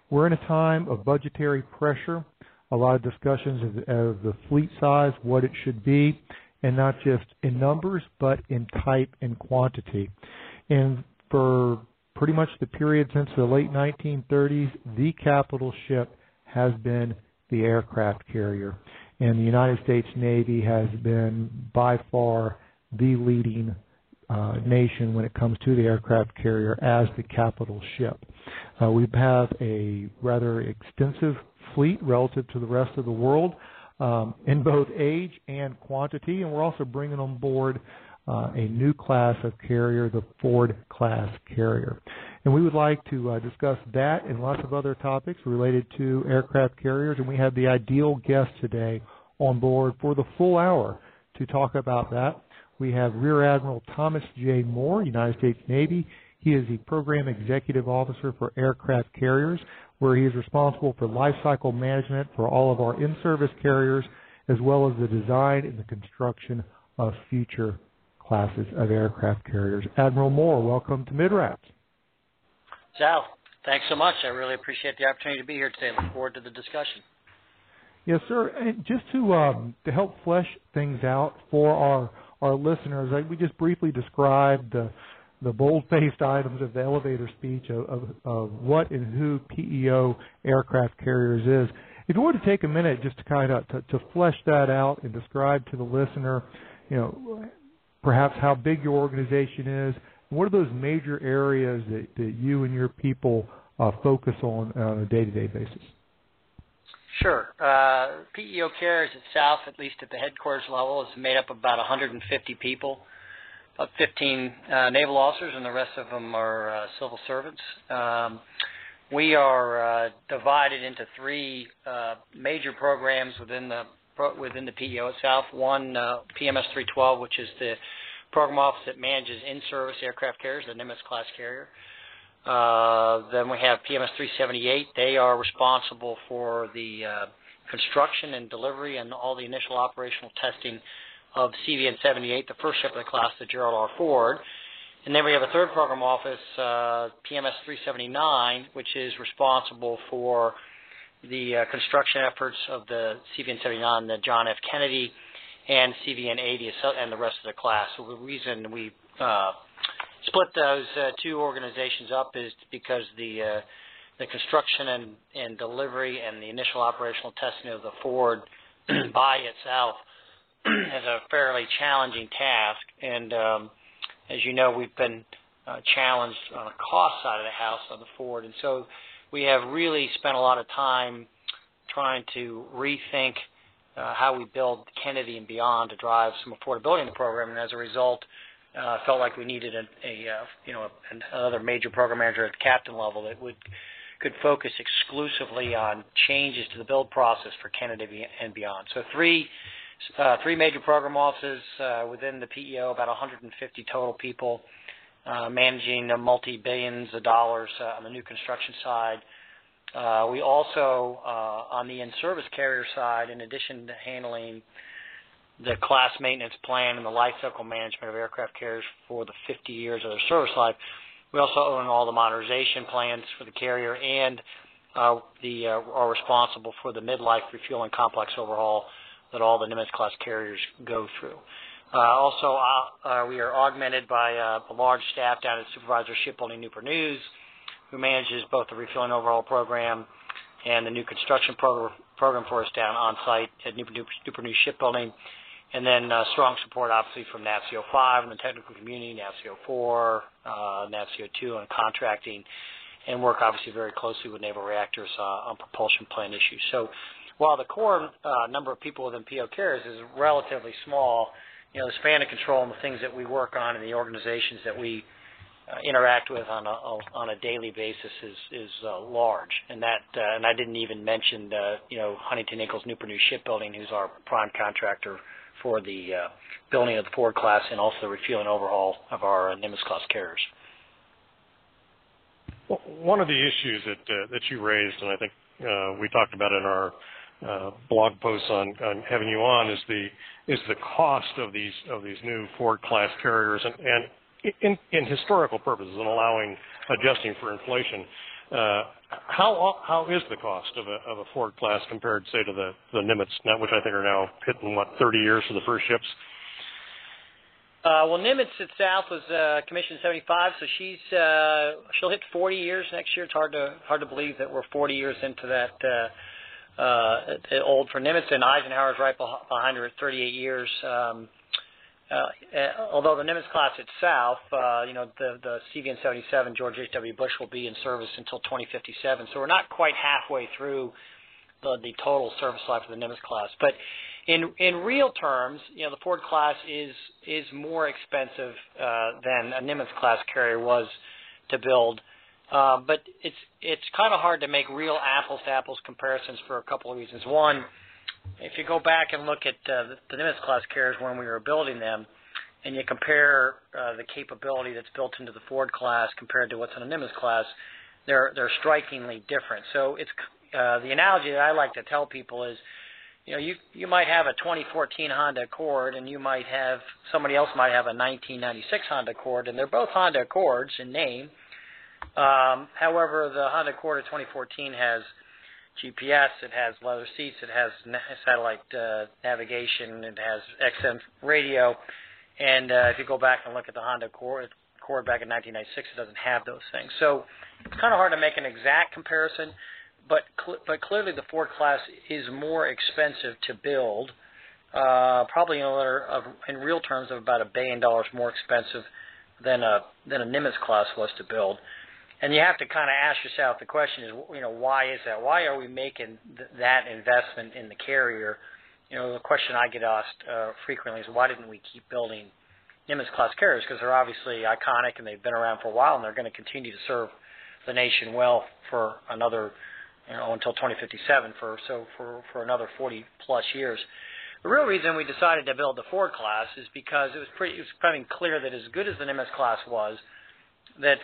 We're in a time of budgetary pressure, a lot of discussions of the fleet size, what it should be, and not just in numbers, but in type and quantity. And for pretty much the period since the late 1930s, the capital ship has been the aircraft carrier. And the United States Navy has been by far the leading nation when it comes to the aircraft carrier as the capital ship. We have a rather extensive fleet relative to the rest of the world in both age and quantity, and we're also bringing on board a new class of carrier, the Ford class carrier. And we would like to discuss that and lots of other topics related to aircraft carriers, and we have the ideal guest today on board for the full hour to talk about that. We have Rear Admiral Thomas J. Moore, United States Navy. He is the Program Executive Officer for Aircraft Carriers, where he is responsible for life cycle management for all of our in-service carriers, as well as the design and the construction of future classes of aircraft carriers. Admiral Moore, welcome to MidRaps. Sal, thanks so much. I really appreciate the opportunity to be here today. Look forward to the discussion. Yes, sir. And just to help flesh things out for our listeners, we just briefly described the bold-faced items of the elevator speech of what and who PEO Aircraft Carriers is. If you were to take a minute just to kind of to flesh that out and describe to the listener, perhaps how big your organization is, and what are those major areas that you and your people focus on a day-to-day basis? Sure. PEO Carriers itself, at least at the headquarters level, is made up of about 150 people, about 15 naval officers, and the rest of them are civil servants. We are divided into three major programs within the PEO itself. One, PMS 312, which is the program office that manages in-service aircraft carriers, the Nimitz-class carrier. Then we have PMS 378. They are responsible for the construction and delivery and all the initial operational testing of CVN 78, the first ship of the class, the Gerald R. Ford. And then we have a third program office, PMS 379, which is responsible for the construction efforts of the CVN 79, the John F. Kennedy, and CVN 80 and the rest of the class. So the reason we split those two organizations up is because the construction and delivery and the initial operational testing of the Ford by itself is a fairly challenging task. And as you know, we've been challenged on the cost side of the house on the Ford. And so we have really spent a lot of time trying to rethink how we build Kennedy and beyond to drive some affordability in the program. And as a result, felt like we needed another major program manager at the captain level that could focus exclusively on changes to the build process for Kennedy and beyond. So three major program offices within the PEO, about 150 total people, managing multi-billions of dollars on the new construction side. We also, on the in-service carrier side, in addition to handling the class maintenance plan and the life cycle management of aircraft carriers for the 50 years of their service life, we also own all the modernization plans for the carrier and are responsible for the mid-life refueling complex overhaul that all the Nimitz-class carriers go through. Also, we are augmented by a large staff down at Supervisor Shipbuilding Newport News, who manages both the refueling overhaul program and the new construction program for us down on site at Newport News Shipbuilding. And then strong support, obviously, from NAVSEO 5 and the technical community, NAVSEO 4, NAVSEO 2 on contracting, and work, obviously, very closely with Naval Reactors on propulsion plan issues. So while the core number of people within PEO Carriers is relatively small, the span of control and the things that we work on and the organizations that we interact with on a daily basis is large. And I didn't even mention Huntington Ingalls Newport News Shipbuilding, who's our prime contractor for the building of the Ford class and also the refueling overhaul of our Nimitz-class carriers. Well, one of the issues that you raised, and I think we talked about in our blog posts on having you on, is the cost of these new Ford class carriers and in historical purposes and adjusting for inflation. How is the cost of a Ford class compared, say, to the Nimitz, which I think are now hitting 30 years for the first ships? Well, Nimitz itself was commissioned in '75, so she'll hit 40 years next year. It's hard to believe that we're 40 years into that old for Nimitz, and Eisenhower's right behind her at 38 years. Although the Nimitz class itself, the CVN 77 George H.W. Bush will be in service until 2057, so we're not quite halfway through the total service life of the Nimitz class. But in real terms, the Ford class is more expensive than a Nimitz class carrier was to build. But it's kind of hard to make real apples to apples comparisons for a couple of reasons. One, if you go back and look at the Nimitz class carriers when we were building them, and you compare the capability that's built into the Ford class compared to what's in the Nimitz class, they're strikingly different. So it's the analogy that I like to tell people is, you might have a 2014 Honda Accord, and somebody else might have a 1996 Honda Accord, and they're both Honda Accords in name. However, the Honda Accord of 2014 has GPS, it has leather seats, it has satellite navigation, it has XM radio, and if you go back and look at the Honda Accord back in 1996, it doesn't have those things. So it's kind of hard to make an exact comparison, but clearly the Ford class is more expensive to build, probably in real terms of about $1 billion more expensive than a Nimitz class was to build. And you have to kind of ask yourself, the question is, why is that? Why are we making that investment in the carrier? The question I get asked frequently is, why didn't we keep building Nimitz class carriers? Because they're obviously iconic and they've been around for a while, and they're going to continue to serve the nation well for another, until 2057, for another 40 plus years. The real reason we decided to build the Ford class is because it was becoming clear that as good as the Nimitz class was, that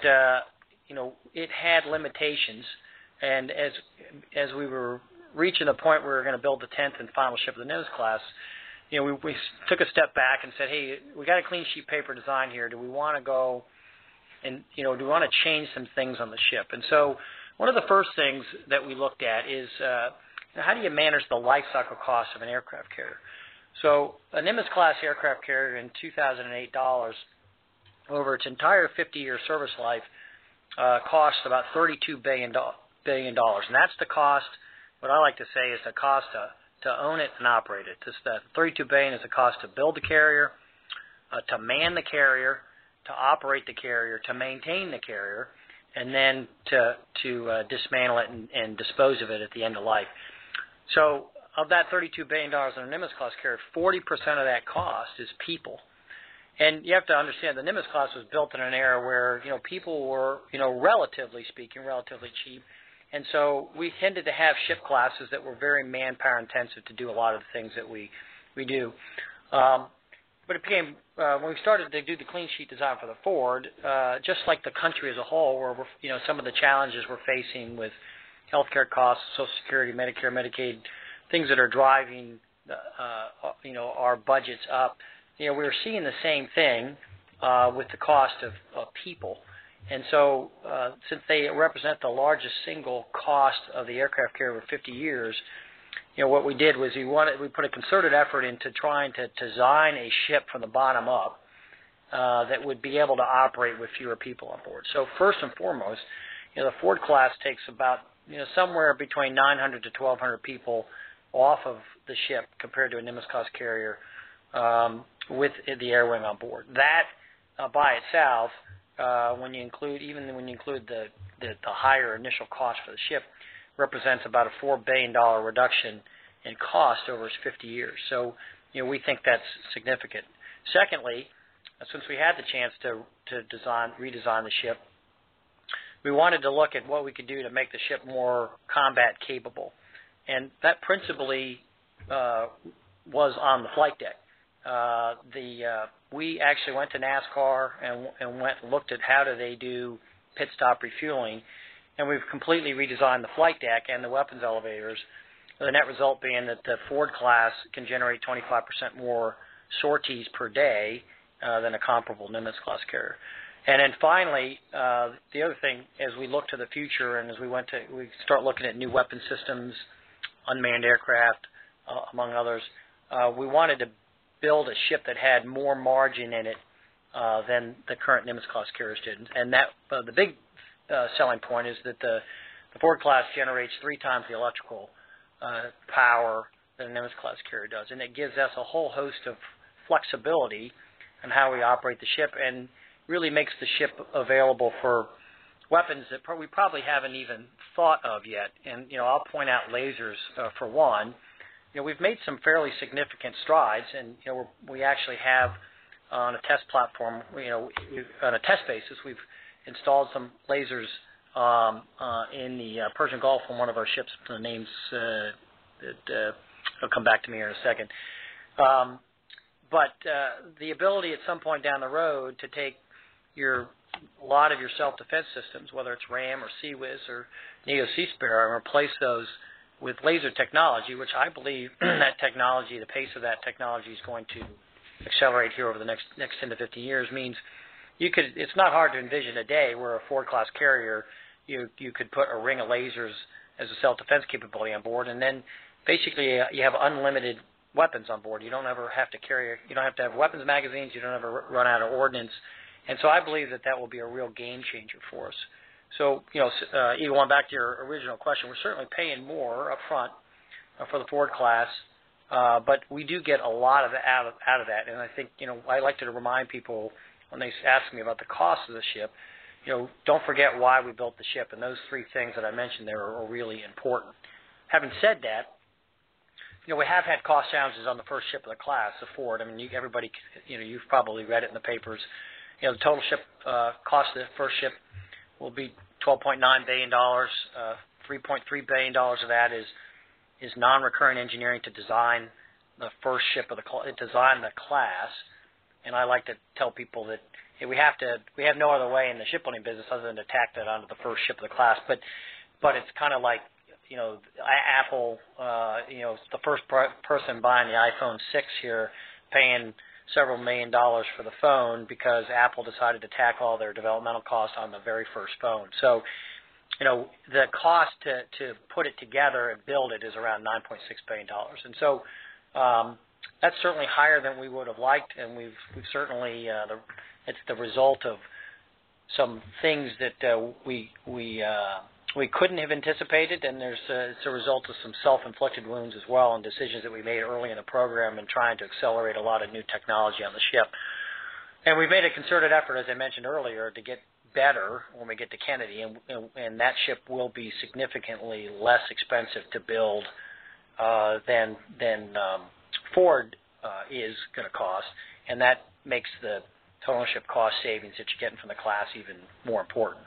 it had limitations, and as we were reaching the point where we were going to build the 10th and final ship of the Nimitz class, we took a step back and said, hey, we got a clean sheet paper design here. Do we want to go and do we want to change some things on the ship? And so one of the first things that we looked at is how do you manage the life cycle cost of an aircraft carrier? So a Nimitz class aircraft carrier in 2008 dollars over its entire 50-year service life costs about $32 billion, and that's the cost. What I like to say is the cost to own it and operate it. That $32 billion is the cost to build the carrier, to man the carrier, to operate the carrier, to maintain the carrier, and then to dismantle it and dispose of it at the end of life. So of that $32 billion in a Nimitz class carrier, 40% of that cost is people. And you have to understand the Nimitz class was built in an era where, people were, relatively speaking, relatively cheap. And so we tended to have ship classes that were very manpower intensive to do a lot of the things that we do. But it became, when we started to do the clean sheet design for the Ford, just like the country as a whole, where some of the challenges we're facing with healthcare costs, Social Security, Medicare, Medicaid, things that are driving, our budgets up. We were seeing the same thing with the cost of people. And so since they represent the largest single cost of the aircraft carrier over 50 years, what we did was we put a concerted effort into trying to design a ship from the bottom up that would be able to operate with fewer people on board. So first and foremost, the Ford class takes about somewhere between 900 to 1,200 people off of the ship compared to a Nimitz class carrier with the air wing on board. That by itself, when you include the higher initial cost for the ship, represents about a $4 billion reduction in cost over its 50 years. So we think that's significant. Secondly, since we had the chance to redesign the ship, we wanted to look at what we could do to make the ship more combat capable, and that principally was on the flight deck. We actually went to NASCAR and went and looked at how do they do pit stop refueling, and we've completely redesigned the flight deck and the weapons elevators. The net result being that the Ford class can generate 25% more sorties per day than a comparable Nimitz class carrier. And then finally, the other thing, as we look to the future and as we start looking at new weapon systems, unmanned aircraft, among others, we wanted to build a ship that had more margin in it than the current Nimitz-class carriers did. And that the big selling point is that the Ford class generates 3 times the electrical power that a Nimitz-class carrier does. And it gives us a whole host of flexibility in how we operate the ship and really makes the ship available for weapons that we probably haven't even thought of yet. And, I'll point out lasers for one. We've made some fairly significant strides, and, we actually have on a test platform, on a test basis, we've installed some lasers in the Persian Gulf on one of our ships. The names will come back to me here in a second. But the ability at some point down the road to take a lot of your self-defense systems, whether it's RAM or CIWS or Neo Sea Sparrow, and replace those with laser technology, which I believe that technology, the pace of that technology is going to accelerate here over the next 10 to 15 years, means it's not hard to envision a day where a Ford-class carrier, you could put a ring of lasers as a self-defense capability on board, and then basically you have unlimited weapons on board. You don't ever have to have weapons magazines. You don't ever run out of ordnance. And so I believe that will be a real game changer for us. So, even going back to your original question, we're certainly paying more up front for the Ford class, but we do get a lot of out of that. And I think, I like to remind people when they ask me about the cost of the ship, don't forget why we built the ship. And those 3 things that I mentioned there are really important. Having said that, we have had cost challenges on the first ship of the class, the Ford. I mean, everybody, you've probably read it in the papers. The total ship cost of the first ship will be $12.9 billion. $3.3 billion of that is non-recurring engineering to design the first ship of the class. And I like to tell people that we have no other way in the shipbuilding business other than to tack that onto the first ship of the class. But it's kind of like Apple. The first person buying the iPhone 6 here, paying several $1 million for the phone because Apple decided to tack all their developmental costs on the very first phone. So, the cost to put it together and build it is around $9.6 billion. And so that's certainly higher than we would have liked, and we've certainly it's the result of some things that we couldn't have anticipated, and it's a result of some self-inflicted wounds as well and decisions that we made early in the program and trying to accelerate a lot of new technology on the ship. And we've made a concerted effort, as I mentioned earlier, to get better when we get to Kennedy, and that ship will be significantly less expensive to build than Ford is going to cost, and that makes the total ship cost savings that you're getting from the class even more important.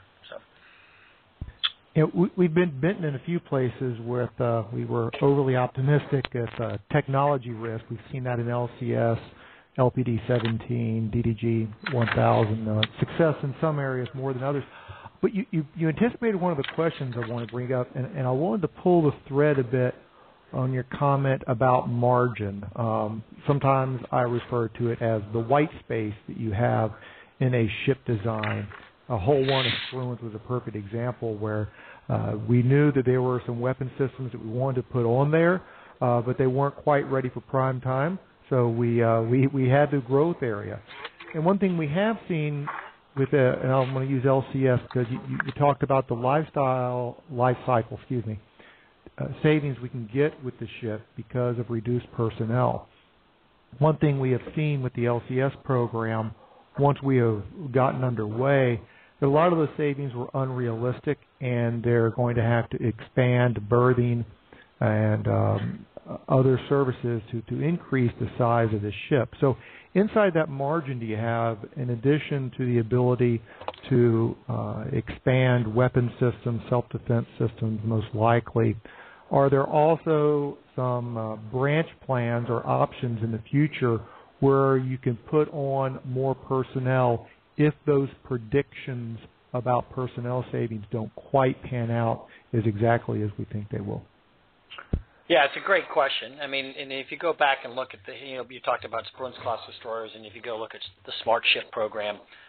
We've been bitten in a few places where we were overly optimistic at technology risk. We've seen that in LCS, LPD-17, DDG-1000, success in some areas more than others. But you anticipated one of the questions I want to bring up, and I wanted to pull the thread a bit on your comment about margin. Sometimes I refer to it as the white space that you have in a ship design. Hull 1 of Spruance was a perfect example where we knew that there were some weapon systems that we wanted to put on there, but they weren't quite ready for prime time. So we had the growth area. And one thing we have seen with and I'm going to use LCS because you talked about the life cycle, savings we can get with the ship because of reduced personnel. One thing we have seen with the LCS program, once we have gotten underway, that a lot of the savings were unrealistic, and they're going to have to expand berthing and other services to increase the size of the ship. So inside that margin do you have, in addition to the ability to expand weapon systems, self-defense systems most likely, are there also some branch plans or options in the future where you can put on more personnel if those predictions about personnel savings don't quite pan out as exactly as we think they will? Yeah, it's a great question. I mean, and if you go back and look at you talked about Spruance-class destroyers, and if you go look at the Smart Ship program,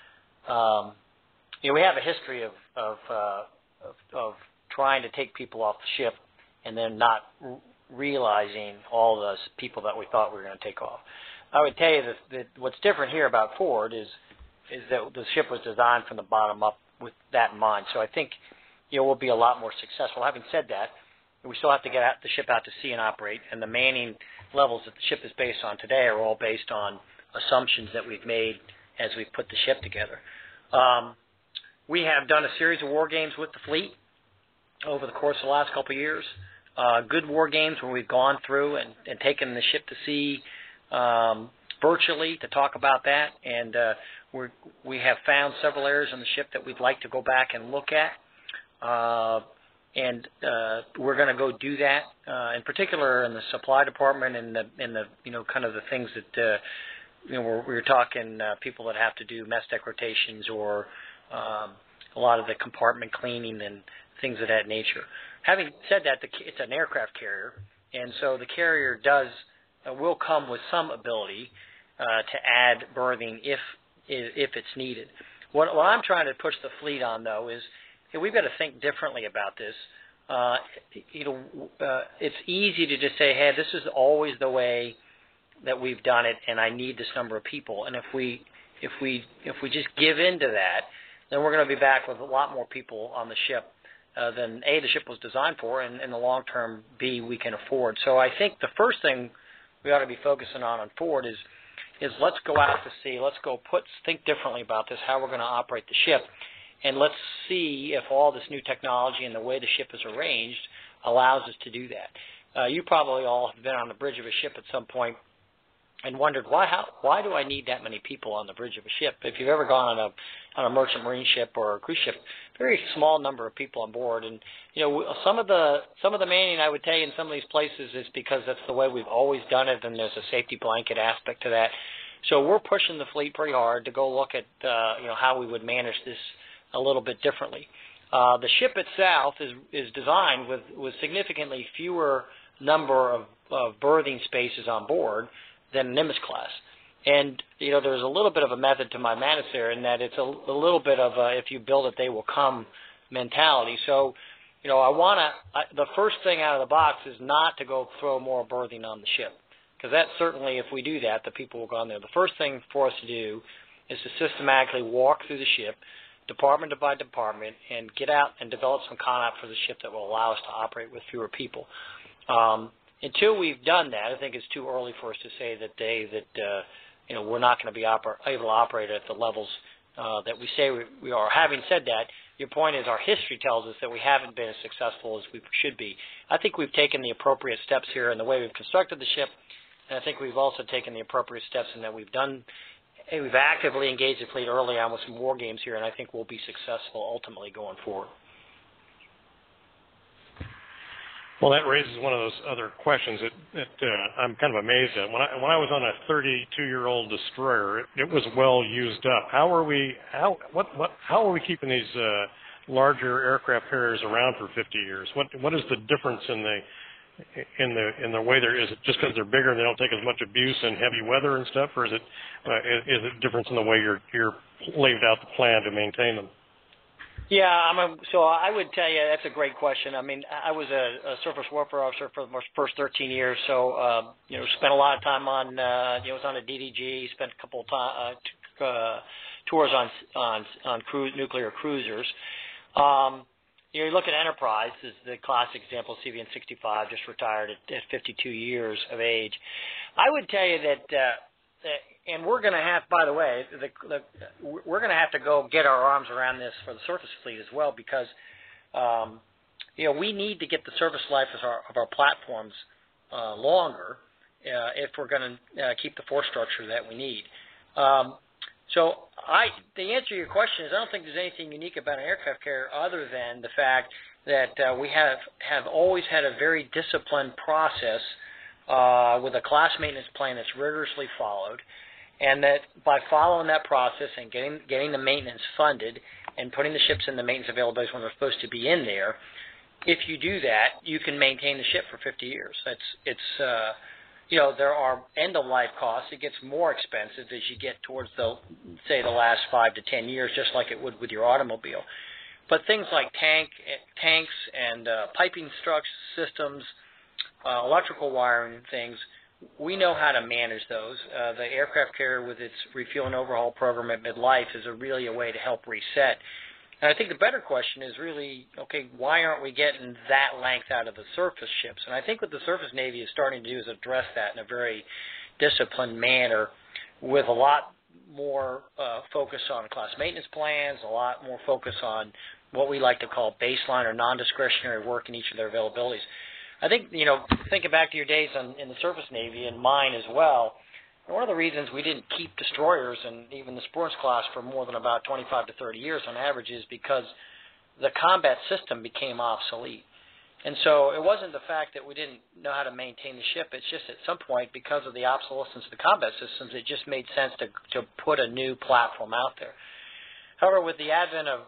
we have a history of trying to take people off the ship and then not realizing all the people that we thought we were going to take off. I would tell you that what's different here about Ford is that the ship was designed from the bottom up with that in mind. So I think we'll be a lot more successful. Having said that, we still have to get the ship out to sea and operate, and the manning levels that the ship is based on today are all based on assumptions that we've made as we've put the ship together. We have done a series of war games with the fleet over the course of the last couple of years. Good war games where we've gone through and taken the ship to sea virtually to talk about that, and we have found several areas on the ship that we'd like to go back and look at, and we're going to go do that. In particular, in the supply department and the kind of the things that we're talking people that have to do mess deck rotations or a lot of the compartment cleaning and things of that nature. Having said that, it's an aircraft carrier, and so the carrier will come with some ability to add berthing if it's needed. What I'm trying to push the fleet on, though, is we've got to think differently about this. It's easy to just say, hey, this is always the way that we've done it, and I need this number of people. And if we just give in to that, then we're going to be back with a lot more people on the ship than A, the ship was designed for, and in the long term, B, we can afford. So I think the first thing we ought to be focusing on Ford is let's go out to sea, let's go think differently about this, how we're going to operate the ship, and let's see if all this new technology and the way the ship is arranged allows us to do that. You probably all have been on the bridge of a ship at some point and wondered why do I need that many people on the bridge of a ship? If you've ever gone on a merchant marine ship or a cruise ship, very small number of people on board, and some of the manning, I would tell you, in some of these places is because that's the way we've always done it, and there's a safety blanket aspect to that. So we're pushing the fleet pretty hard to go look at how we would manage this a little bit differently. The ship itself is designed with significantly fewer number of berthing spaces on board than Nimitz class. And, there's a little bit of a method to my madness there in that it's a little bit of a if you build it, they will come mentality. So, the first thing out of the box is not to go throw more berthing on the ship. Because that certainly, if we do that, the people will go on there. The first thing for us to do is to systematically walk through the ship, department by department, and get out and develop some concept for the ship that will allow us to operate with fewer people. Until we've done that, I think it's too early for us to say that we're not going to be able to operate at the levels that we say we are. Having said that, your point is our history tells us that we haven't been as successful as we should be. I think we've taken the appropriate steps here in the way we've constructed the ship, and I think we've also taken the appropriate steps in that we've actively engaged the fleet early on with some war games here, and I think we'll be successful ultimately going forward. Well, that raises one of those other questions that I'm kind of amazed at. When I was on a 32-year-old destroyer, it was well used up. How are we keeping these larger aircraft carriers around for 50 years? What is the difference in the way there is? It just because they're bigger and they don't take as much abuse in heavy weather and stuff, or is it difference in the way you're laid out the plan to maintain them? Yeah, so I would tell you that's a great question. I mean, I was a surface warfare officer for the first 13 years, so spent a lot of time on was on a DDG, spent a couple of tours on nuclear cruisers. You look at Enterprise as the classic example. CVN 65 just retired at 52 years of age. I would tell you that. And we're going to have, by the way, we're going to have to go get our arms around this for the surface fleet as well because, we need to get the service life of our platforms longer if we're going to keep the force structure that we need. So the answer to your question is I don't think there's anything unique about an aircraft carrier other than the fact that we have always had a very disciplined process with a class maintenance plan that's rigorously followed. And that by following that process and getting the maintenance funded and putting the ships in the maintenance availability when they're supposed to be in there, if you do that, you can maintain the ship for 50 years. there are end-of-life costs. It gets more expensive as you get towards the last 5 to 10 years, just like it would with your automobile. But things like tanks and piping systems, electrical wiring things, we know how to manage those. The aircraft carrier with its refuel and overhaul program at midlife is really a way to help reset. And I think the better question is really, okay, why aren't we getting that length out of the surface ships? And I think what the surface Navy is starting to do is address that in a very disciplined manner with a lot more focus on class maintenance plans, a lot more focus on what we like to call baseline or non-discretionary work in each of their availabilities. I think, thinking back to your days in the surface Navy and mine as well, one of the reasons we didn't keep destroyers and even the sports class for more than about 25 to 30 years on average is because the combat system became obsolete. And so it wasn't the fact that we didn't know how to maintain the ship. It's just at some point, because of the obsolescence of the combat systems, it just made sense to put a new platform out there. However, with the advent of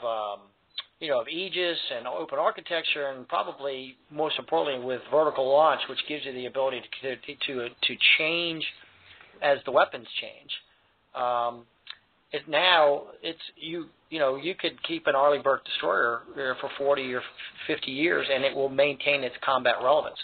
Aegis and open architecture, and probably most importantly with vertical launch, which gives you the ability to change as the weapons change. You could keep an Arleigh Burke destroyer for 40 or 50 years, and it will maintain its combat relevance.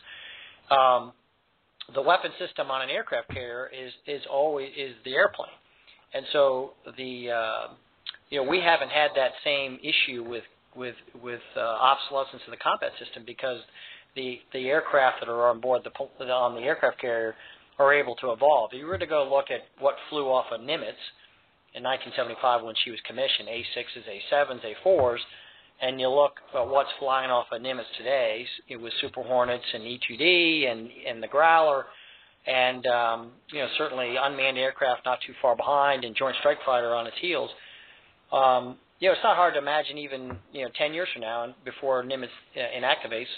The weapon system on an aircraft carrier is always the airplane, and so we haven't had that same issue with obsolescence of the combat system because the aircraft that are on board on the aircraft carrier are able to evolve. If you were to go look at what flew off of Nimitz in 1975 when she was commissioned, A6s, A7s, A4s, and you look at what's flying off of Nimitz today, it was Super Hornets and E-2D and the Growler, and certainly unmanned aircraft not too far behind, and Joint Strike Fighter on its heels. It's not hard to imagine even 10 years from now, and before Nimitz inactivates,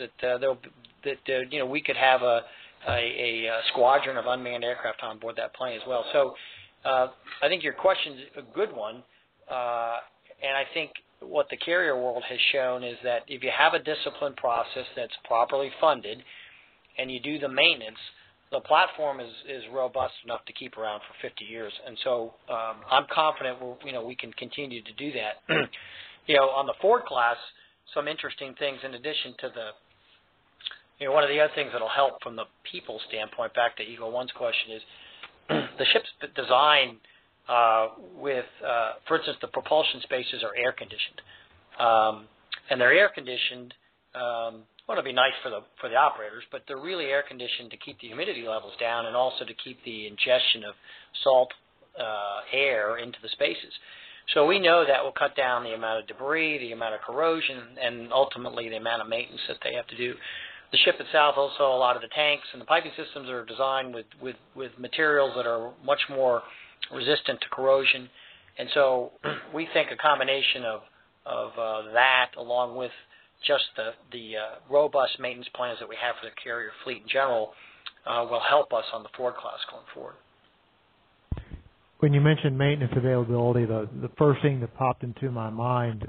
that we could have a squadron of unmanned aircraft on board that plane as well. So I think your question's a good one, and I think what the carrier world has shown is that if you have a disciplined process that's properly funded and you do the maintenance, the platform is robust enough to keep around for 50 years. And so I'm confident we can continue to do that. On the Ford class, some interesting things in addition to one of the other things that will help from the people standpoint, back to Eagle One's question, is the ship's designed with, for instance, the propulsion spaces are air conditioned, and they're air conditioned. Well, it'll be nice for the operators, but they're really air conditioned to keep the humidity levels down and also to keep the ingestion of salt air into the spaces. So we know that will cut down the amount of debris, the amount of corrosion, and ultimately the amount of maintenance that they have to do. The ship itself, also a lot of the tanks and the piping systems are designed with materials that are much more resistant to corrosion. And so we think a combination of that, along with just the robust maintenance plans that we have for the carrier fleet in general, will help us on the Ford class going forward. When you mentioned maintenance availability, the first thing that popped into my mind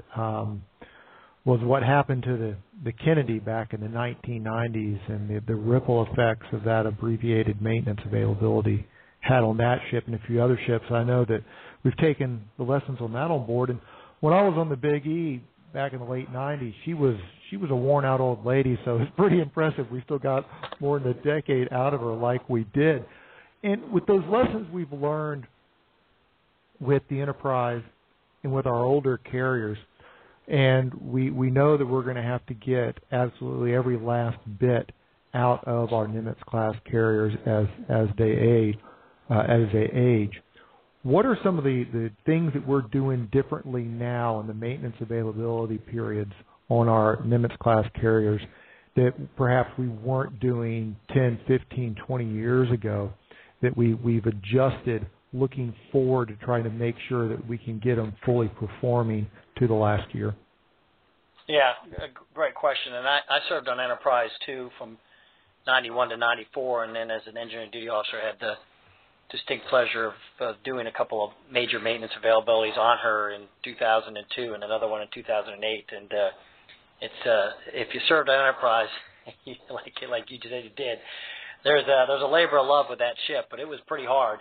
was what happened to the Kennedy back in the 1990s and the ripple effects of that abbreviated maintenance availability had on that ship and a few other ships. I know that we've taken the lessons on that on board. And when I was on the Big E back in the late 90s, she was a worn-out old lady, so it's pretty impressive. We still got more than a decade out of her like we did. And with those lessons we've learned with the Enterprise and with our older carriers, and we know that we're going to have to get absolutely every last bit out of our Nimitz-class carriers as they age. What are some of the things that we're doing differently now in the maintenance availability periods on our Nimitz-class carriers that perhaps we weren't doing 10, 15, 20 years ago that we've adjusted looking forward to trying to make sure that we can get them fully performing to the last year? Yeah, a great question. And I served on Enterprise, too, from 91 to 94, and then as an engineering duty officer I had the distinct pleasure of doing a couple of major maintenance availabilities on her in 2002 and another one in 2008. And it's if you served on Enterprise, like you did, there's a labor of love with that ship, but it was pretty hard.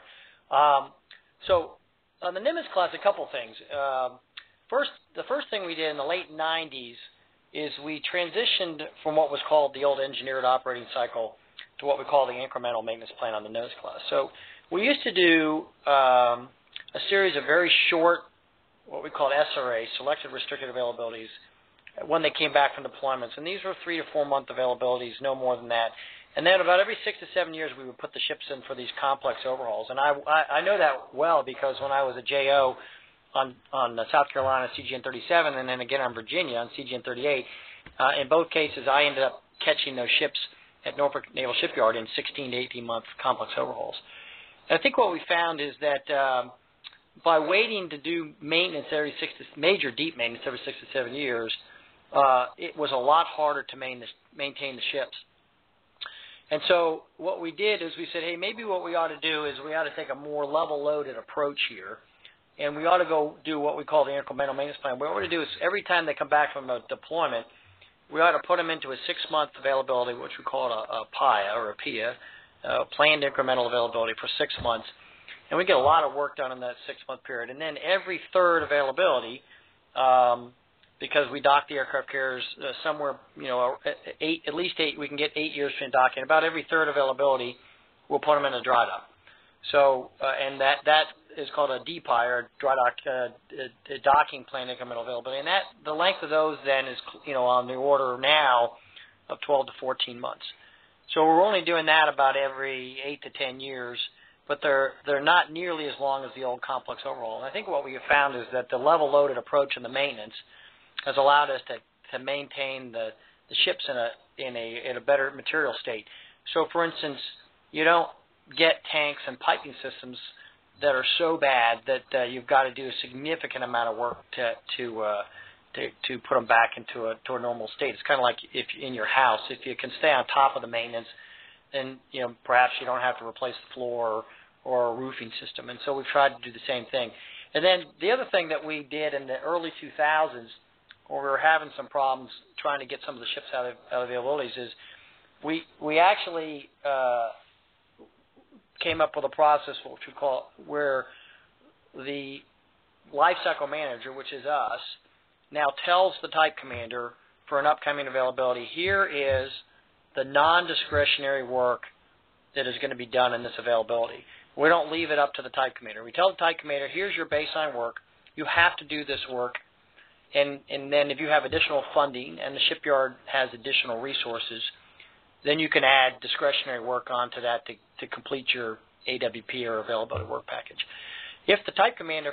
So on the Nimitz class, a couple things. The first thing we did in the late 90s is we transitioned from what was called the old engineered operating cycle to what we call the incremental maintenance plan on the nose class. So we used to do a series of very short, what we called SRA, selected restricted availabilities, when they came back from deployments. And these were 3 to 4 month availabilities, no more than that. And then about every 6 to 7 years, we would put the ships in for these complex overhauls. And I know that well because when I was a JO on South Carolina CGN 37 and then again on Virginia on CGN 38, in both cases, I ended up catching those ships at Norfolk Naval Shipyard in 16 to 18 month complex overhauls. And I think what we found is that by waiting to do maintenance major deep maintenance every 6 to 7 years, it was a lot harder to maintain the ships. And so what we did is we said, hey, maybe what we ought to do is we ought to take a more level-loaded approach here, and we ought to go do what we call the incremental maintenance plan. What we ought to do is every time they come back from a deployment, we ought to put them into a 6-month availability, which we call a PIA or a PIA, planned incremental availability for 6 months. And we get a lot of work done in that 6-month period. And then every third availability, because we dock the aircraft carriers somewhere, at least 8, we can get 8 years from docking. About every third availability, we'll put them in a dry dock. So, and that is called a DPI, or dry dock docking plan incremental availability. And the length of those then is, on the order now of 12 to 14 months. So we're only doing that about every 8 to 10 years, but they're not nearly as long as the old complex overhaul. And I think what we have found is that the level-loaded approach in the maintenance has allowed us to maintain the ships in a better material state. So, for instance, you don't get tanks and piping systems that are so bad that you've got to do a significant amount of work to put them back into a normal state. It's kind of like if in your house, if you can stay on top of the maintenance, then perhaps you don't have to replace the floor or a roofing system. And so we've tried to do the same thing. And then the other thing that we did in the early 2000s, where we were having some problems trying to get some of the ships out of availabilities, is we actually came up with a process which we call where the life cycle manager, which is us, now tells the type commander for an upcoming availability, here is the non-discretionary work that is going to be done in this availability. We don't leave it up to the type commander. We tell the type commander, here's your baseline work. You have to do this work. And then if you have additional funding and the shipyard has additional resources, then you can add discretionary work onto that to complete your AWP or availability work package. If the type commander,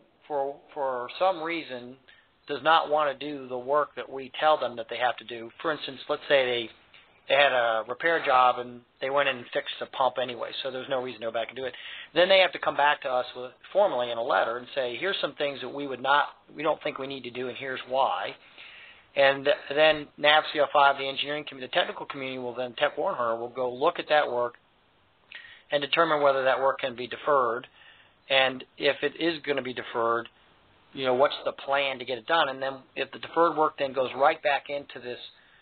for some reason, does not want to do the work that we tell them that they have to do, for instance, let's say they had a repair job and they went in and fixed a pump anyway, so there's no reason to go back and do it. Then they have to come back to us formally in a letter and say, here's some things that we don't think we need to do, and here's why. And then NAVCL5, the engineering community, the technical community will then, Tech Warner will go look at that work and determine whether that work can be deferred. And if it is going to be deferred, what's the plan to get it done? And then if the deferred work then goes right back into this,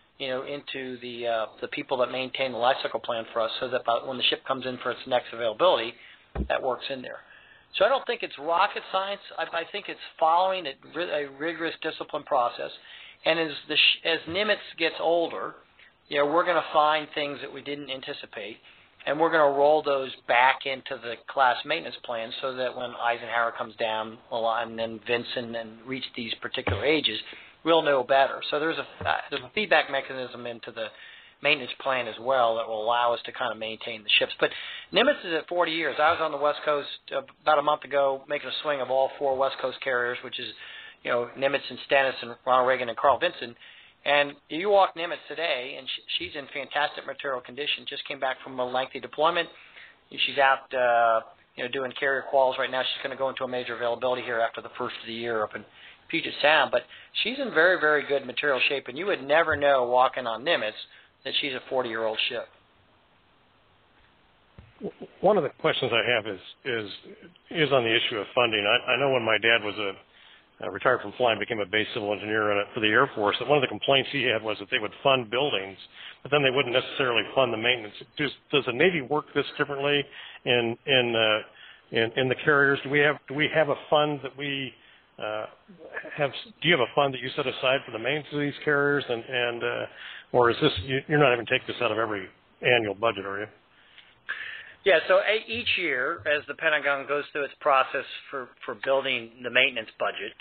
into the people that maintain the life cycle plan for us, so that when the ship comes in for its next availability, that work's in there. So I don't think it's rocket science. I think it's following a rigorous discipline process. And as Nimitz gets older, we're going to find things that we didn't anticipate, and we're going to roll those back into the class maintenance plan so that when Eisenhower comes down the line and then Vincent and reach these particular ages, we'll know better. So there's a feedback mechanism into the maintenance plan as well that will allow us to kind of maintain the ships. But Nimitz is at 40 years. I was on the West Coast about a month ago making a swing of all 4 West Coast carriers, which is Nimitz and Stennis and Ronald Reagan and Carl Vinson. And you walk Nimitz today, and she's in fantastic material condition. Just came back from a lengthy deployment. She's out, doing carrier quals right now. She's going to go into a major availability here after the first of the year up in Puget Sound. But she's in very, very good material shape, and you would never know walking on Nimitz that she's a 40-year-old ship. One of the questions I have is on the issue of funding. I know when my dad was retired from flying, became a base civil engineer for the Air Force, that one of the complaints he had was that they would fund buildings, but then they wouldn't necessarily fund the maintenance. Does the Navy work this differently in the carriers? Do we have a fund that we have? Do you have a fund that you set aside for the maintenance of these carriers, or is this you're not even taking this out of every annual budget, are you? Yeah, so each year, as the Pentagon goes through its process for building the maintenance budget,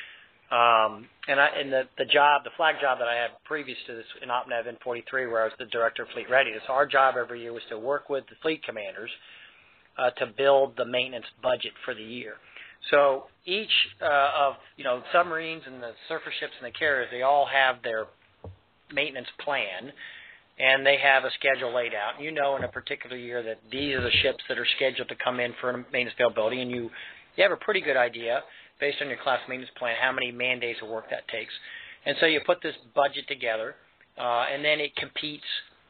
the flag job that I had previous to this in OPNAV N43, where I was the director of fleet readiness, our job every year was to work with the fleet commanders to build the maintenance budget for the year. So each of submarines and the surface ships and the carriers, they all have their maintenance plan, and they have a schedule laid out. You know in a particular year that these are the ships that are scheduled to come in for maintenance availability, and you have a pretty good idea, based on your class maintenance plan, how many man days of work that takes. And so you put this budget together, and then it competes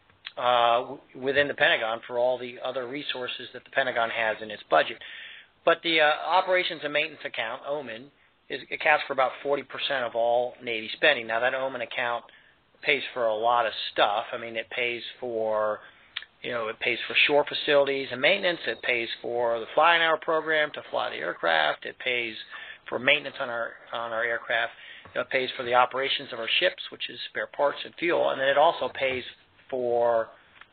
within the Pentagon for all the other resources that the Pentagon has in its budget. But the Operations and Maintenance account, OMAN, accounts for about 40% of all Navy spending. Now, that OMAN account pays for a lot of stuff. I mean, it pays for shore facilities and maintenance. It pays for the flying hour program to fly the aircraft. It pays for maintenance on our aircraft. It pays for the operations of our ships, which is spare parts and fuel, and then it also pays for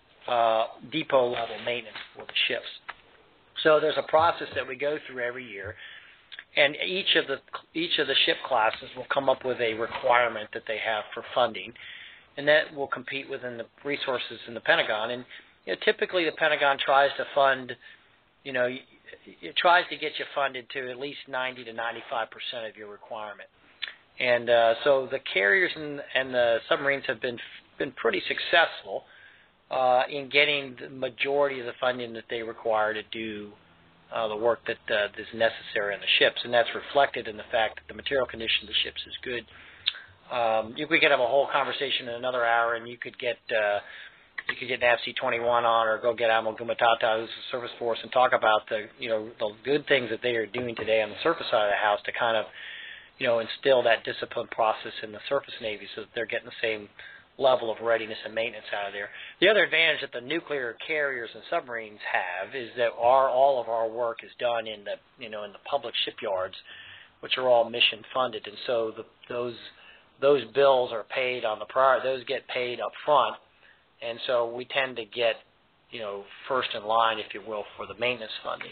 depot level maintenance for the ships. So there's a process that we go through every year, and each of the ship classes will come up with a requirement that they have for funding, and that will compete within the resources in the Pentagon. And typically the Pentagon tries to fund, it tries to get you funded to at least 90 to 95% of your requirement. And so the carriers and the submarines have been pretty successful in getting the majority of the funding that they require to do the work that is necessary on the ships, and that's reflected in the fact that the material condition of the ships is good. We could have a whole conversation in another hour, and you could get NAVSEA-21 on, or go get Admiral Gumatata, who's the Surface Force, and talk about the good things that they are doing today on the surface side of the house to kind of instill that discipline process in the surface Navy, so that they're getting the same level of readiness and maintenance out of there. The other advantage that the nuclear carriers and submarines have is that all of our work is done in the public shipyards, which are all mission funded, and so those bills are paid on the prior. Those get paid up front, and so we tend to get first in line, if you will, for the maintenance funding.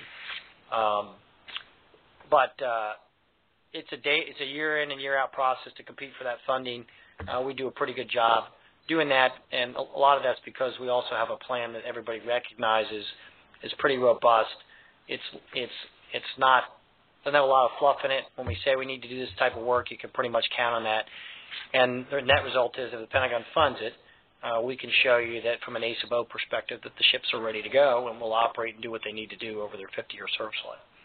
But it's a year in and year out process to compete for that funding. We do a pretty good job doing that, and a lot of that's because we also have a plan that everybody recognizes is pretty robust. It's not doesn't have a lot of fluff in it. When we say we need to do this type of work, you can pretty much count on that. And the net result is, if the Pentagon funds it, we can show you that from an ACE-BO perspective that the ships are ready to go and will operate and do what they need to do over their 50-year service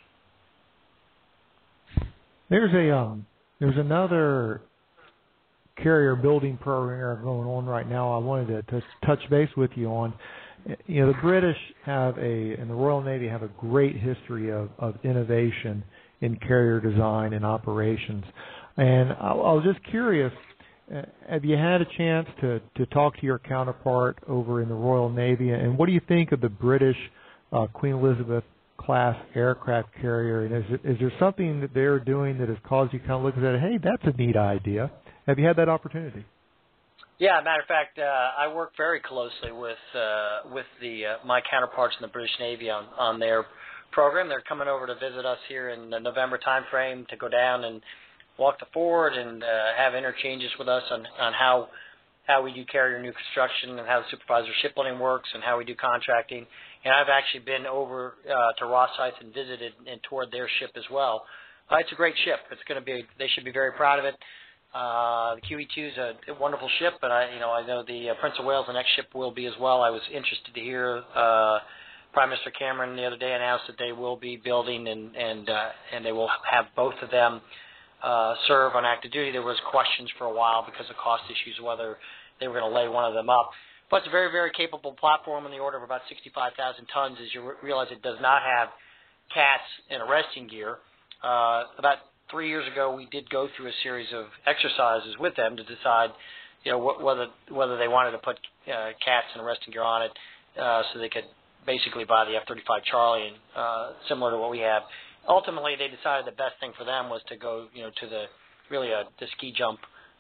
life. There's another carrier building program going on right now I wanted to touch base with you on. The British and the Royal Navy have a great history of innovation in carrier design and operations. And I was just curious, have you had a chance to talk to your counterpart over in the Royal Navy, and what do you think of the British Queen Elizabeth class aircraft carrier? And is there something that they're doing that has caused you kind of look at it, hey, that's a neat idea? Have you had that opportunity? Yeah, matter of fact, I work very closely with my counterparts in the British Navy on their program. They're coming over to visit us here in the November timeframe to go down and walk the forward and have interchanges with us on how we do carrier new construction and how the supervisor shipbuilding works and how we do contracting. And I've actually been over to Rosyth and visited and toured their ship as well. It's a great ship. They should be very proud of it. The QE2 is a wonderful ship, but I know the Prince of Wales, the next ship, will be as well. I was interested to hear Prime Minister Cameron the other day announced that they will be building and they will have both of them serve on active duty. There was questions for a while because of cost issues whether they were going to lay one of them up. But it's a very, very capable platform in the order of about 65,000 tons. As you realize, it does not have CATs and arresting gear. About 3 years ago, we did go through a series of exercises with them to decide, whether they wanted to put cats and arresting gear on it, so they could basically buy the F-35 Charlie, and similar to what we have. Ultimately, they decided the best thing for them was to go, to the ski jump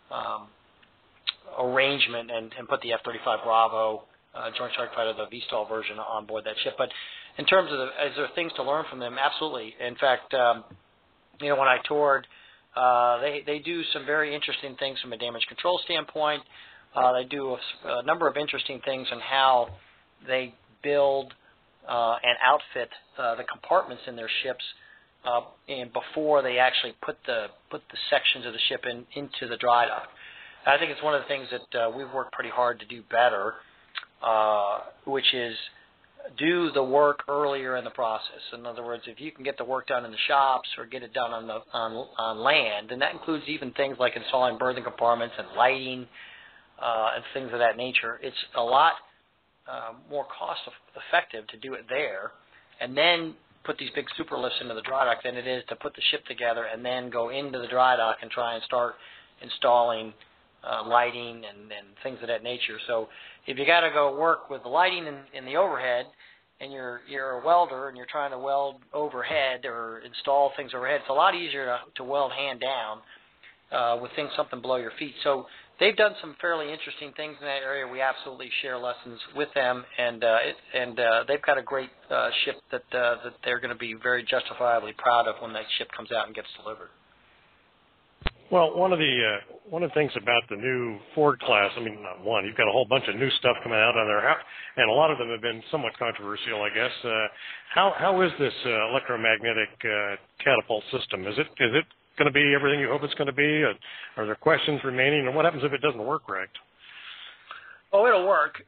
arrangement and put the F-35 Bravo Joint Strike Fighter, the VSTOL version, on board that ship. But in terms of is there things to learn from them? Absolutely. In fact, when I toured, they do some very interesting things from a damage control standpoint. They do a number of interesting things on how they build and outfit the compartments in their ships, and before they actually put the sections of the ship into the dry dock. I think it's one of the things that we've worked pretty hard to do better, which is do the work earlier in the process. In other words, if you can get the work done in the shops or get it done on land, and that includes even things like installing berthing compartments and lighting and things of that nature, it's a lot more cost effective to do it there and then put these big super lifts into the dry dock than it is to put the ship together and then go into the dry dock and try and start installing lighting and things of that nature. So if you got to go work with the lighting in the overhead, and you're a welder and you're trying to weld overhead or install things overhead, it's a lot easier to weld hand down with something below your feet. So they've done some fairly interesting things in that area. We absolutely share lessons with them, and they've got a great ship that they're going to be very justifiably proud of when that ship comes out and gets delivered. Well, one of the things about the new Ford class, not one, you've got a whole bunch of new stuff coming out on there, and a lot of them have been somewhat controversial, I guess. How is this electromagnetic catapult system? Is it going to be everything you hope it's going to be? Are there questions remaining? And what happens if it doesn't work right? Oh, it'll work.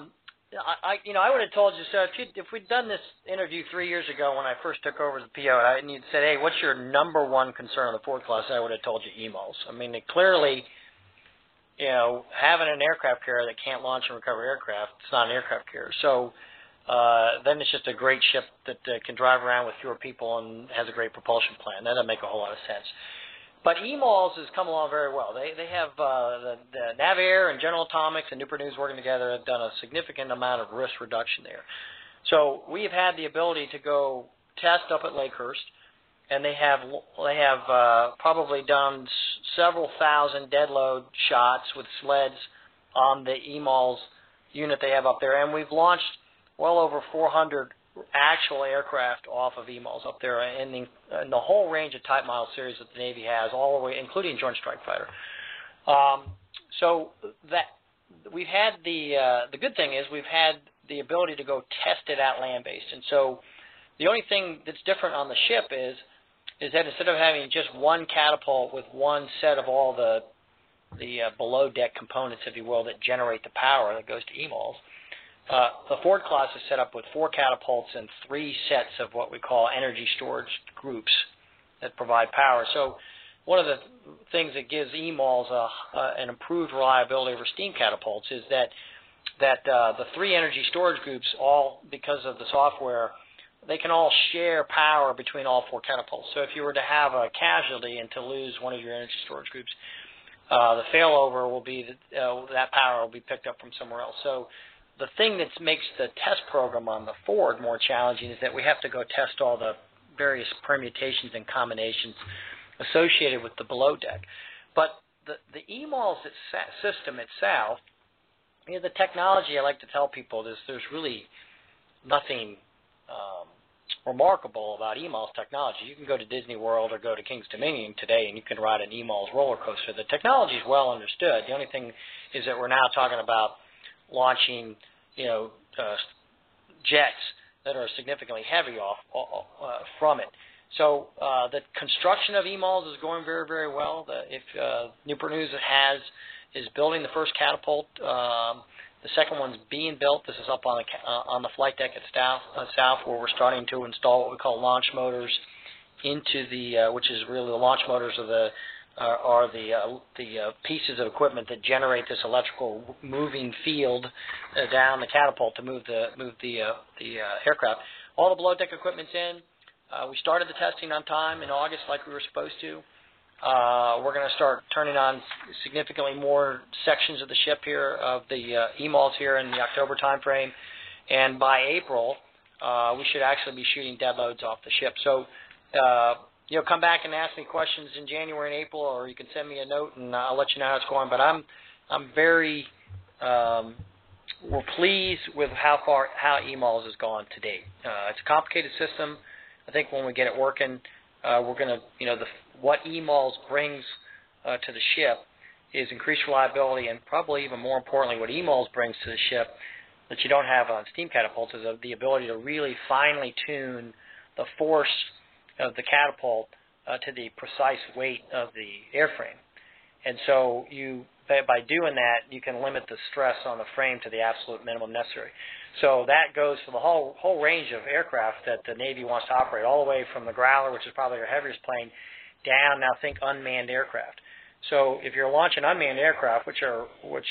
I would have told you, so if we'd done this interview 3 years ago when I first took over the PO, and you'd said, hey, what's your number one concern of the Ford class, I would have told you EMALS. Clearly, having an aircraft carrier that can't launch and recover aircraft, it's not an aircraft carrier. So then it's just a great ship that can drive around with fewer people and has a great propulsion plan. That doesn't make a whole lot of sense. But EMALS has come along very well. They have the NavAir and General Atomics and Newport News working together have done a significant amount of risk reduction there. So we have had the ability to go test up at Lakehurst, and they have probably done several thousand dead load shots with sleds on the EMALS unit they have up there, and we've launched well over 400 actual aircraft off of EMALS up there in the whole range of type model series that the Navy has, all the way, including Joint Strike Fighter. So that we've had the good thing is we've had the ability to go test it at land-based, and so the only thing that's different on the ship is that instead of having just one catapult with one set of all the below deck components, if you will, that generate the power that goes to EMALS, the Ford class is set up with 4 catapults and 3 sets of what we call energy storage groups that provide power. So one of the things that gives EMALS an improved reliability over steam catapults is that the 3 energy storage groups, all because of the software, they can all share power between all 4 catapults. So if you were to have a casualty and to lose one of your energy storage groups, the failover will be that power will be picked up from somewhere else. So the thing that makes the test program on the Ford more challenging is that we have to go test all the various permutations and combinations associated with the below deck. But the EMALS system itself, the technology, I like to tell people, there's really nothing remarkable about EMALS technology. You can go to Disney World or go to King's Dominion today and you can ride an EMALS roller coaster. The technology is well understood. The only thing is that we're now talking about launching, jets that are significantly heavy from it. So the construction of EMALS is going very, very well. Newport News is building the first catapult. The second one's being built. This is up on the flight deck at South, where we're starting to install what we call launch motors into which is really the launch motors of the pieces of equipment that generate this electrical moving field down the catapult to move the aircraft. All the below deck equipment's in. We started the testing on time in August like we were supposed to. We're going to start turning on significantly more sections of the ship here, of the EMALS here in the October timeframe. And by April, we should actually be shooting dead loads off the ship. So, come back and ask me questions in January and April, or you can send me a note and I'll let you know how it's going. But I'm very, we're pleased with how EMALS has gone to date. It's a complicated system. I think when we get it working, we're going to, what EMALS brings to the ship is increased reliability, and probably even more importantly, what EMALS brings to the ship that you don't have on steam catapults is the ability to really finely tune the force of the catapult to the precise weight of the airframe. And so by doing that, you can limit the stress on the frame to the absolute minimum necessary. So that goes for the whole range of aircraft that the Navy wants to operate, all the way from the Growler, which is probably our heaviest plane, down, now think unmanned aircraft. So if you're launching unmanned aircraft, which are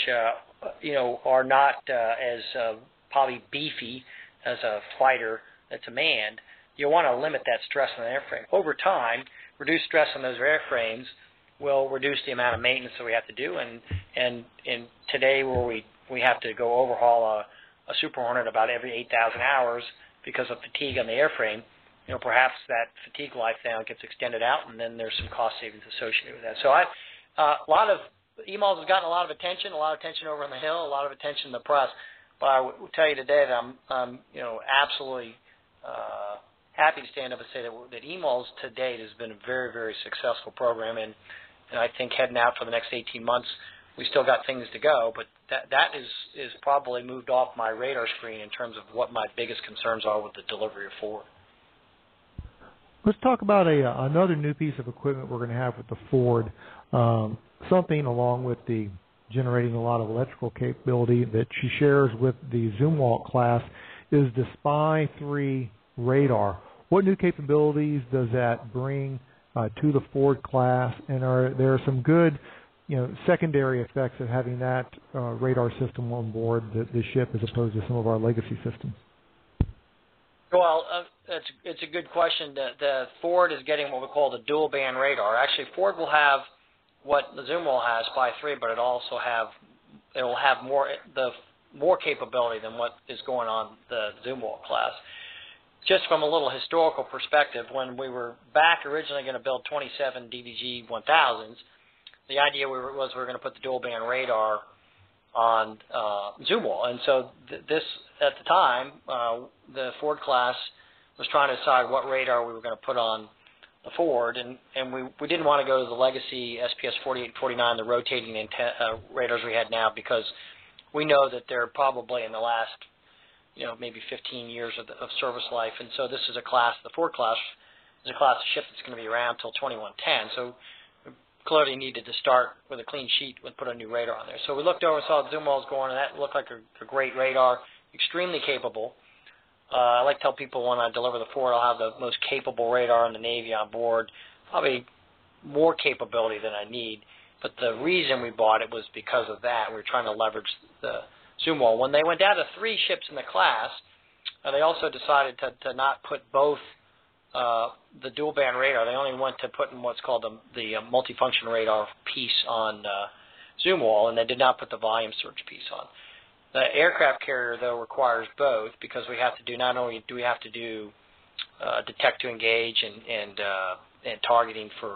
not as probably beefy as a fighter that's a manned, you want to limit that stress on the airframe. Over time, reduced stress on those airframes will reduce the amount of maintenance that we have to do. And today, where we have to go overhaul a Super Hornet about every 8,000 hours because of fatigue on the airframe, perhaps that fatigue life now gets extended out, and then there's some cost savings associated with that. So a lot of EMALS has gotten a lot of attention over on the Hill, a lot of attention in the press. But I will tell you today that I'm absolutely happy to stand up and say that EMALS to date has been a very, very successful program, and I think heading out for the next 18 months, we still got things to go, but that is probably moved off my radar screen in terms of what my biggest concerns are with the delivery of Ford. Let's talk about another new piece of equipment we're going to have with the Ford, something along with the generating a lot of electrical capability that she shares with the Zumwalt class is the SPY-3 radar. What new capabilities does that bring to the Ford class, and are there some good secondary effects of having that radar system on board the ship as opposed to some of our legacy systems? Well, it's a good question. The Ford is getting what we call the dual band radar. Actually, Ford will have what the Zumwalt has, SPY-3, but it will have more capability than what is going on the Zumwalt class. Just from a little historical perspective, when we were back originally going to build 27 DDG 1000s, the idea was we were going to put the dual band radar on Zumwalt. And so this, at the time, the Ford class was trying to decide what radar we were going to put on the Ford, and we didn't want to go to the legacy SPS 48 and 49, the rotating radars we had now, because we know that they're probably in the last maybe 15 years of service life. And so this is a class, the Ford class is a class of ship that's going to be around until 2110. So we clearly needed to start with a clean sheet and put a new radar on there. So we looked over and saw Zumwalt's going, and that looked like a great radar, extremely capable. I like to tell people when I deliver the Ford, I'll have the most capable radar in the Navy on board, probably more capability than I need. But the reason we bought it was because of that. We were trying to leverage the Zumwalt. When they went down to 3 ships in the class, they also decided to not put both the dual band radar. They only went to putting what's called the multifunction radar piece on Zumwalt, and they did not put the volume search piece on. The aircraft carrier, though, requires both, because we have to do, not only do we have to do detect to engage and targeting for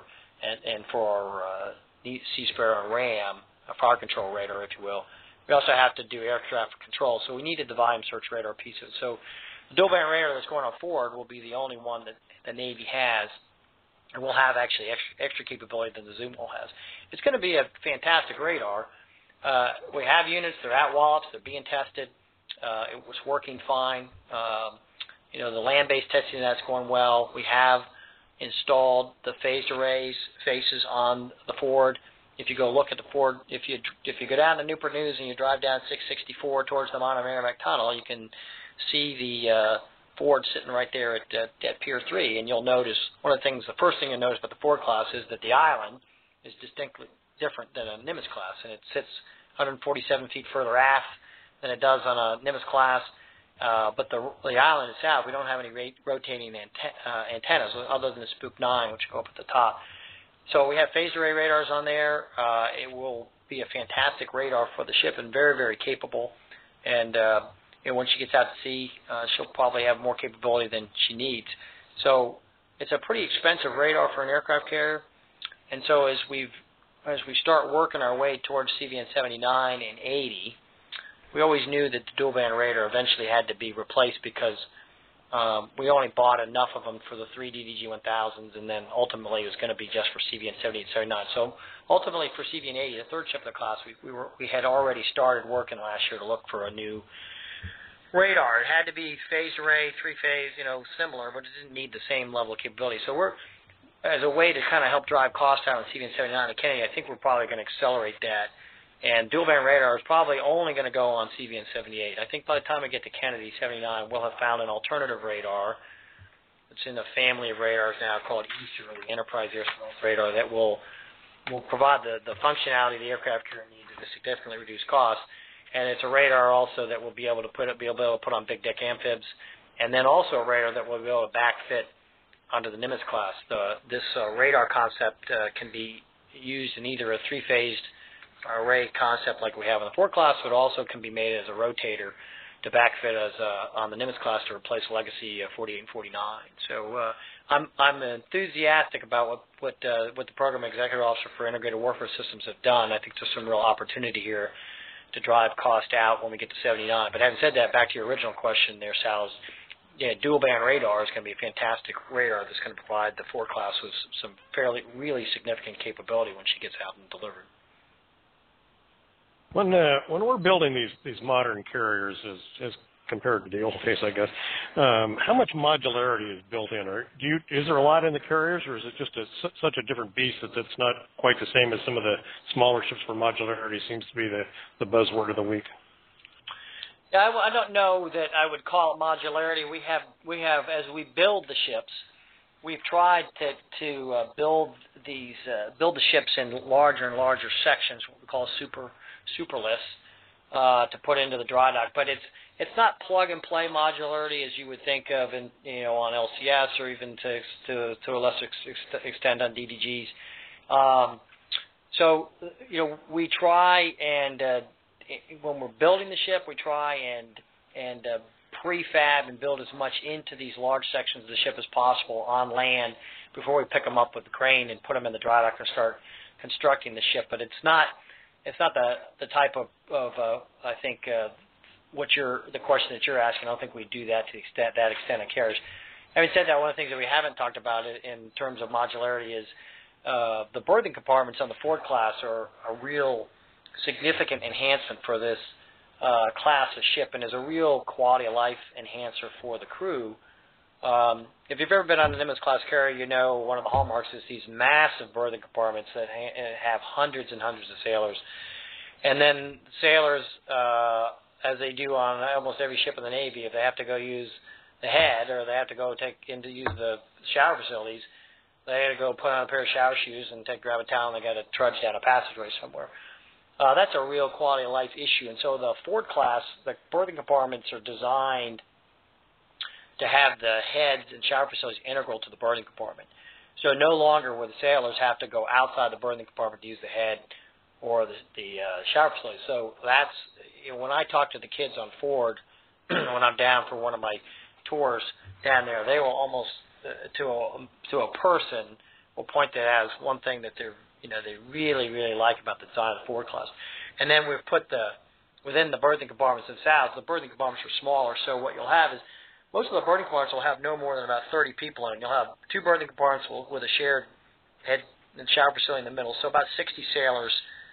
our C-Spare and RAM, a fire control radar, if you will. We also have to do air traffic control, so we needed the volume search radar piece of it. So the dual band radar that's going on Ford will be the only one that the Navy has, and will have actually extra capability than the Zumwalt has. It's going to be a fantastic radar. We have units, they're at Wallops, they're being tested. It was working fine. The land-based testing that's going well. We have installed the phased arrays faces on the Ford. If you go look at the Ford, if you go down to Newport News and you drive down 664 towards the Monomerrimack Tunnel, you can see the Ford sitting right there at Pier 3, and you'll notice the first thing you'll notice about the Ford class is that the island is distinctly different than a Nimitz class, and it sits 147 feet further aft than it does on a Nimitz class, But the island itself, we don't have any rotating antennas other than the Spook 9, which go up at the top. So we have phased array radars on there. It will be a fantastic radar for the ship and very, very capable. And when she gets out to sea, she'll probably have more capability than she needs. So it's a pretty expensive radar for an aircraft carrier. And so as we start working our way towards CVN 79 and 80, we always knew that the dual band radar eventually had to be replaced because we only bought enough of them for the 3 DDG 1000s, and then ultimately it was going to be just for CVN 78 and 79. So ultimately for CVN 80, the third ship of the class, we had already started working last year to look for a new radar. It had to be phased array, three-phase, similar, but it didn't need the same level of capability. So we're, as a way to kind of help drive costs down on CVN 79 and Kennedy, I think we're probably going to accelerate that. And dual band radar is probably only going to go on CVN 78. I think by the time we get to Kennedy 79, we'll have found an alternative radar. It's in the family of radars now called EASR, or the Enterprise Air Surveillance Radar, that will provide the functionality the aircraft carrier needs to significantly reduce costs. And it's a radar also that will be able to put on big deck amphibs, and then also a radar that will be able to backfit onto the Nimitz class. This radar concept can be used in either a three-phased array concept like we have in the Ford class, but also can be made as a rotator to backfit as on the Nimitz class to replace legacy 48 and 49. So I'm enthusiastic about what the Program Executive Officer for Integrated Warfare Systems have done. I think there's some real opportunity here to drive cost out when we get to 79. But having said that, back to your original question there, Sal, dual band radar is going to be a fantastic radar that's going to provide the Ford class with some really significant capability when she gets out and delivered. When we're building these modern carriers, as compared to the old days, I guess, how much modularity is built in? Or is there a lot in the carriers, or is it just such a different beast that it's not quite the same as some of the smaller ships where modularity seems to be the buzzword of the week? Yeah, I don't know that I would call it modularity. We have as we build the ships, we've tried to build the ships in larger and larger sections, what we call superlifts, to put into the dry dock. But it's not plug and play modularity as you would think of on LCS or even to a lesser extent on DDGs. So we try and when we're building the ship, we try and prefab and build as much into these large sections of the ship as possible on land before we pick them up with the crane and put them in the dry dock and start constructing the ship. But it's not the type of I think the question that you're asking. I don't think we do that to that extent on carriers. Having said that, one of the things that we haven't talked about in terms of modularity is the berthing compartments on the Ford class are a real significant enhancement for this class of ship, and is a real quality of life enhancer for the crew. If you've ever been on a Nimitz class carrier, one of the hallmarks is these massive berthing compartments that have hundreds and hundreds of sailors. And then sailors, as they do on almost every ship in the Navy, if they have to go use the head or they have to go use the shower facilities, they got to go put on a pair of shower shoes and grab a towel, and they got to trudge down a passageway somewhere. That's a real quality of life issue. And so the Ford class, the berthing compartments are designed to have the heads and shower facilities integral to the berthing compartment. So no longer will the sailors have to go outside the berthing compartment to use the head or the shower facility. So that's when I talk to the kids on Ford, when I'm down for one of my tours down there, they will almost to a person will point that out as one thing that they really, really like about the design of the Ford class. And then we've put within the berthing compartments themselves, the berthing compartments are smaller. So what you'll have is most of the berthing compartments will have no more than about 30 people in it. You'll have two berthing compartments with a shared head and shower facility in the middle. So about 60 sailors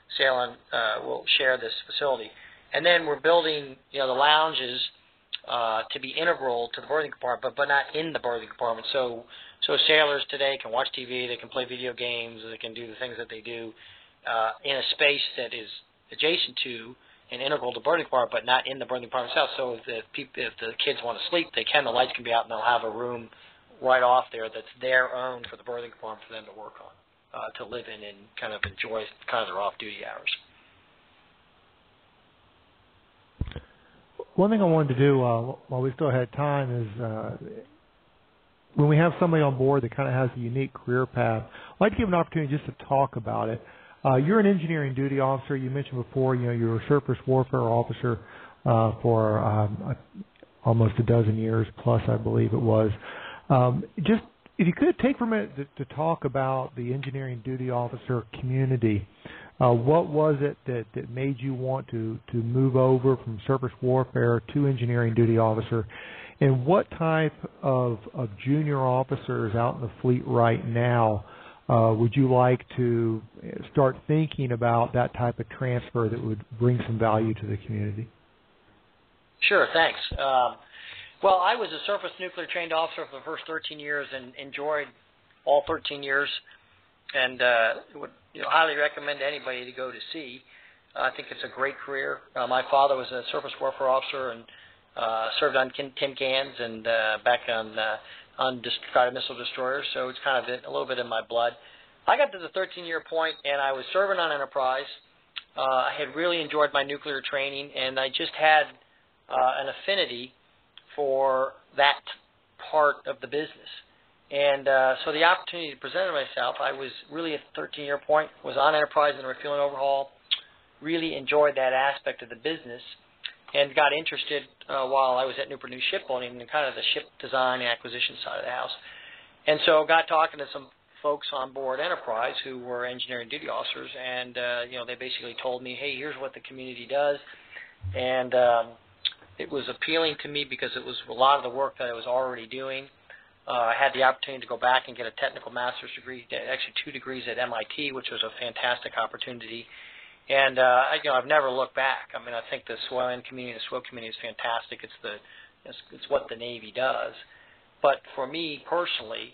will share this facility. And then we're building the lounges to be integral to the berthing compartment, but not in the berthing compartment. So sailors today can watch TV, they can play video games, they can do the things that they do in a space that is adjacent to and integral to the berthing compartment, but not in the berthing compartment itself. So if the kids want to sleep, they can. The lights can be out, and they'll have a room right off there that's their own for the berthing compartment for them to work on, to live in and kind of enjoy kind of their off-duty hours. One thing I wanted to do while we still had time is when we have somebody on board that kind of has a unique career path, I'd like to give an opportunity just to talk about it. You're an engineering duty officer. You mentioned before, you were a surface warfare officer for almost a dozen years plus, I believe it was. Just if you could take for a minute to talk about the engineering duty officer community. What was it that made you want to move over from surface warfare to engineering duty officer? And what type of junior officers out in the fleet right now would you like to start thinking about that type of transfer that would bring some value to the community? Sure, thanks. Well, I was a surface nuclear trained officer for the first 13 years and enjoyed all 13 years, and would highly recommend to anybody to go to sea. I think it's a great career. My father was a surface warfare officer and served on tin cans and back on guided missile destroyers, so it's kind of a little bit in my blood. I got to the 13-year point, and I was serving on Enterprise. I had really enjoyed my nuclear training, and I just had an affinity for that part of the business. And so the opportunity presented myself. I was really at the 13-year point, was on Enterprise and refueling overhaul, really enjoyed that aspect of the business, and got interested while I was at Newport News Shipbuilding in kind of the ship design and acquisition side of the house. And so got talking to some folks on board Enterprise who were engineering duty officers, and they basically told me, hey, here's what the community does. And it was appealing to me because it was a lot of the work that I was already doing. I had the opportunity to go back and get a technical master's degree, actually 2 degrees at MIT, which was a fantastic opportunity. And I've never looked back. I mean, I think the SWON community, the SWO community is fantastic. It's what the Navy does. But for me personally,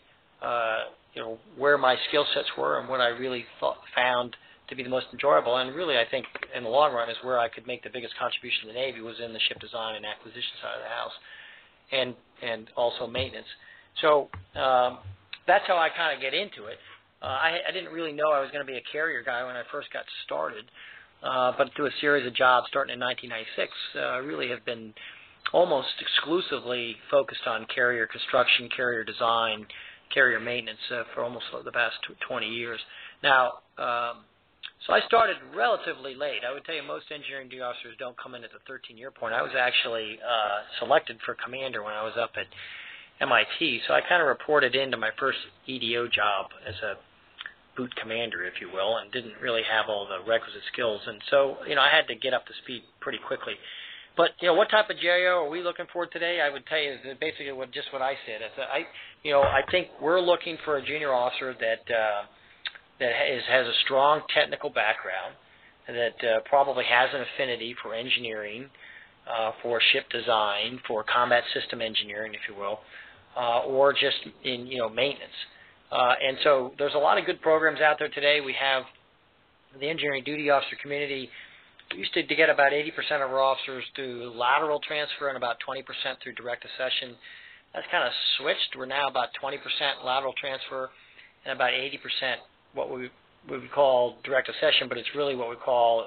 where my skill sets were and what I really found to be the most enjoyable, and really I think in the long run is where I could make the biggest contribution to the Navy, was in the ship design and acquisition side of the house, and also maintenance. So that's how I kind of get into it. I didn't really know I was going to be a carrier guy when I first got started, but through a series of jobs starting in 1996, I really have been almost exclusively focused on carrier construction, carrier design, carrier maintenance for almost the past 20 years. Now, so I started relatively late. I would tell you most engineering duty officers don't come in at the 13-year point. I was actually selected for commander when I was up at MIT, so I kind of reported into my first EDO job as a boot commander, if you will, and didn't really have all the requisite skills. And so, I had to get up to speed pretty quickly. But, what type of JO are we looking for today? I would tell you is basically what I said. I think we're looking for a junior officer that has a strong technical background, that probably has an affinity for engineering, for ship design, for combat system engineering, if you will, or just in maintenance. And so there's a lot of good programs out there today. We have the engineering duty officer community. We used to get about 80% of our officers through lateral transfer and about 20% through direct accession. That's kind of switched. We're now about 20% lateral transfer and about 80% what we would call direct accession, but it's really what we call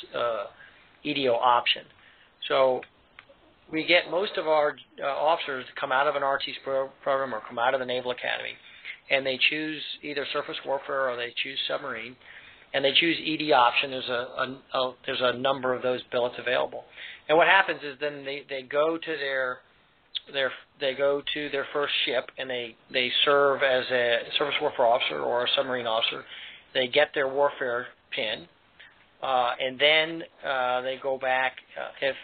EDO option. So we get most of our officers come out of an RT's program or come out of the Naval Academy, and they choose either surface warfare or they choose submarine, and they choose ED option. There's a number of those billets available. And what happens is then they go to their first ship, and they serve as a surface warfare officer or a submarine officer. They get their warfare pin, and then they go back if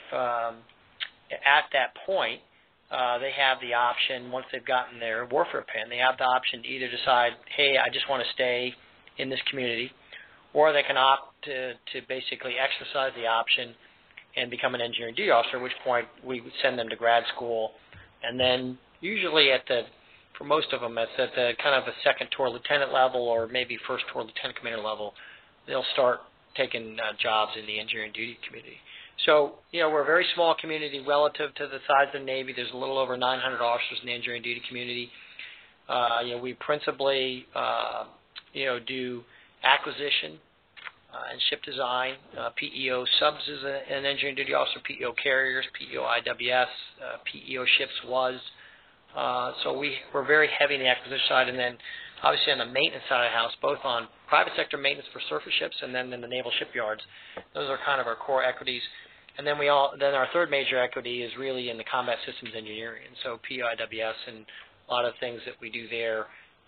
at that point they have the option, once they've gotten their warfare pin, they have the option to either decide, hey, I just want to stay in this community, or they can opt to basically exercise the option and become an engineering duty officer, at which point we would send them to grad school. And then usually for most of them, at the kind of a second tour lieutenant level or maybe first tour lieutenant commander level, they'll start taking jobs in the engineering duty community. So, we're a very small community relative to the size of the Navy. There's a little over 900 officers in the engineering duty community. We principally, do acquisition, and ship design. PEO subs is an engineering duty officer, PEO carriers, PEO IWS, PEO ships was. So we're very heavy in the acquisition side, and then obviously on the maintenance side of the house, both on private sector maintenance for surface ships and then in the naval shipyards. Those are kind of our core equities. And then then our third major equity is really in the combat systems engineering. And so PIWS and a lot of things that we do there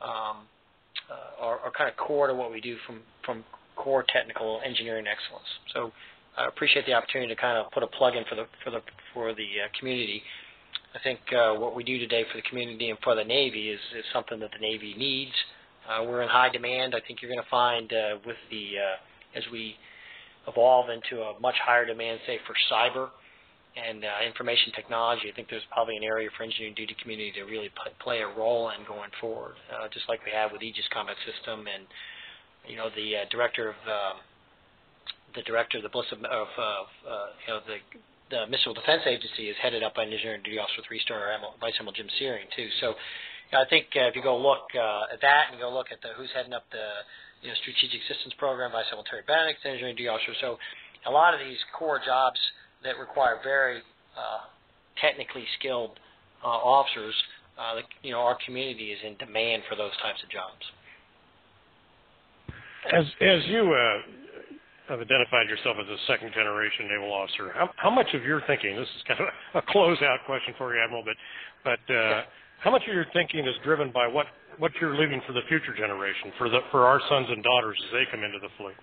are kind of core to what we do from core technical engineering excellence. So I appreciate the opportunity to kind of put a plug in for the community. I think what we do today for the community and for the Navy is something that the Navy needs. We're in high demand. I think you're going to find with as we evolve into a much higher demand, say, for cyber and information technology, I think there's probably an area for engineering duty community to really play a role in going forward, just like we have with Aegis Combat System and, the director of the Missile Defense Agency is headed up by Engineering Duty Officer 3-star Vice Admiral Jim Searing, too. So I think if you go look at that and you go look at who's heading up the Strategic Systems Program, Vice Admiral Terry Benedict, Engineering Duty Officer. So a lot of these core jobs that require very technically skilled officers, our community is in demand for those types of jobs. As you have identified yourself as a second-generation naval officer, how much of your thinking, this is kind of a closeout question for you, Admiral, but how much of your thinking is driven by what you're leaving for the future generation, for our sons and daughters as they come into the fleet?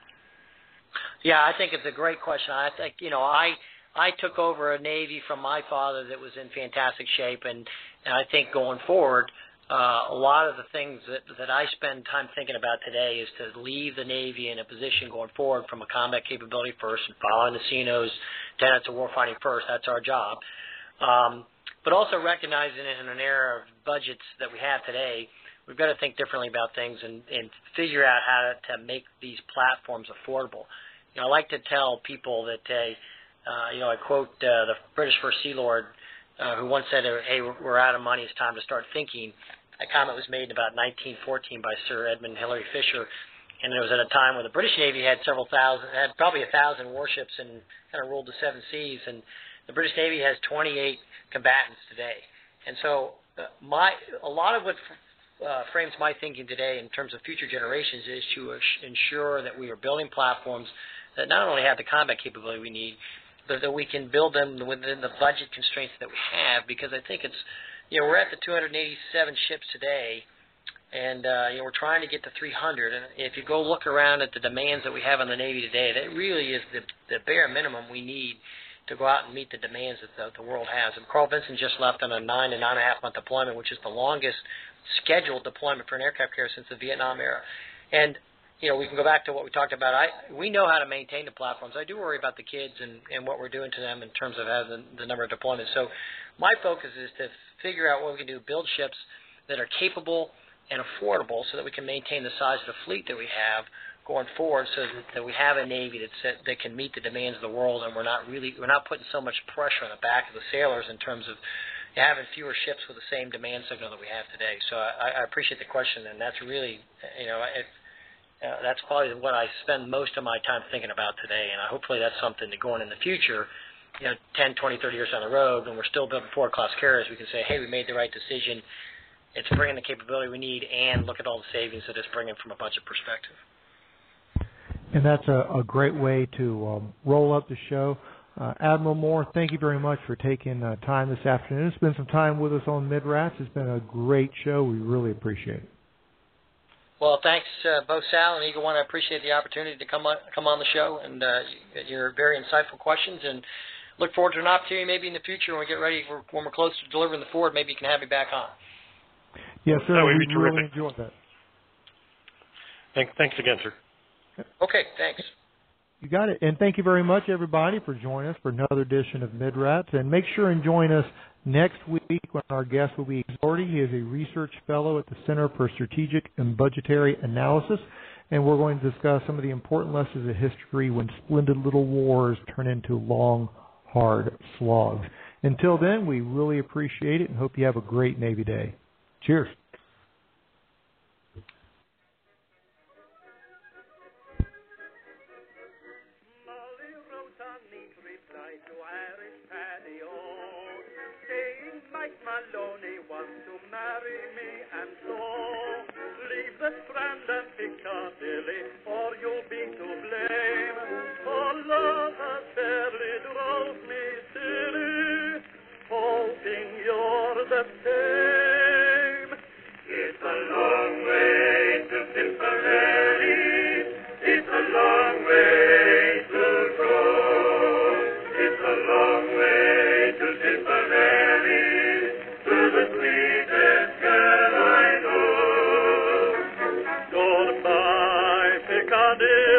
Yeah, I think it's a great question. I think, I took over a Navy from my father that was in fantastic shape, and I think going forward, a lot of the things that I spend time thinking about today is to leave the Navy in a position going forward from a combat capability first and following the CNO's tenets of warfighting first. That's our job. But also recognizing it in an era of budgets that we have today, we've got to think differently about things and figure out how to make these platforms affordable. I like to tell people that, I quote the British First Sea Lord who once said, hey, we're out of money, it's time to start thinking. That comment was made in about 1914 by Sir Edmund Hillary Fisher, and it was at a time when the British Navy had probably 1,000 warships and kind of ruled the seven seas, and the British Navy has 28 combatants today. And so a lot of what frames my thinking today in terms of future generations is to ensure that we are building platforms that not only have the combat capability we need, but that we can build them within the budget constraints that we have, because I think it's, we're at the 287 ships today, and we're trying to get to 300. And if you go look around at the demands that we have on the Navy today, that really is the bare minimum we need to go out and meet the demands that the world has. And Carl Vinson just left on a 9 to 9.5 month deployment, which is the longest scheduled deployment for an aircraft carrier since the Vietnam era. And we can go back to what we talked about. We know how to maintain the platforms. I do worry about the kids and what we're doing to them in terms of the number of deployments. So my focus is to figure out what we can do, build ships that are capable and affordable so that we can maintain the size of the fleet that we have going forward, so that we have a Navy that can meet the demands of the world, and we're not putting so much pressure on the back of the sailors in terms of having fewer ships with the same demand signal that we have today. So I appreciate the question, and that's really, that's probably what I spend most of my time thinking about today, and hopefully that's something to go in the future, 10, 20, 30 years down the road, when we're still building Ford-class carriers, we can say, hey, we made the right decision. It's bringing the capability we need, and look at all the savings that it's bringing from a budget perspective. And that's a great way to roll up the show. Admiral Moore, thank you very much for taking time this afternoon. Spend some time with us on MidRats. It's been a great show. We really appreciate it. Well, thanks both Sal and Eagle One. I appreciate the opportunity to come on the show, and your very insightful questions, and look forward to an opportunity maybe in the future when we get ready when we're close to delivering the Ford. Maybe you can have me back on. Yes, sir. That would be we terrific. really enjoyed that. Thanks again, sir. Okay, thanks. You got it. And thank you very much, everybody, for joining us for another edition of MidRats. And make sure and join us next week when our guest will be Exordy. He is a research fellow at the Center for Strategic and Budgetary Analysis. And we're going to discuss some of the important lessons of history when splendid little wars turn into long, hard slogs. Until then, we really appreciate it and hope you have a great Navy Day. Cheers. Mike Maloney wants to marry me, and so leave the Strand and Piccadilly, or you'll be to blame. For love has fairly drove me silly, hoping you're the same. It's a long way to Tipperary, it's a long way to go. It's a long way to Tipperary, to the sweetest girl I know. Goodbye, Piccadilly.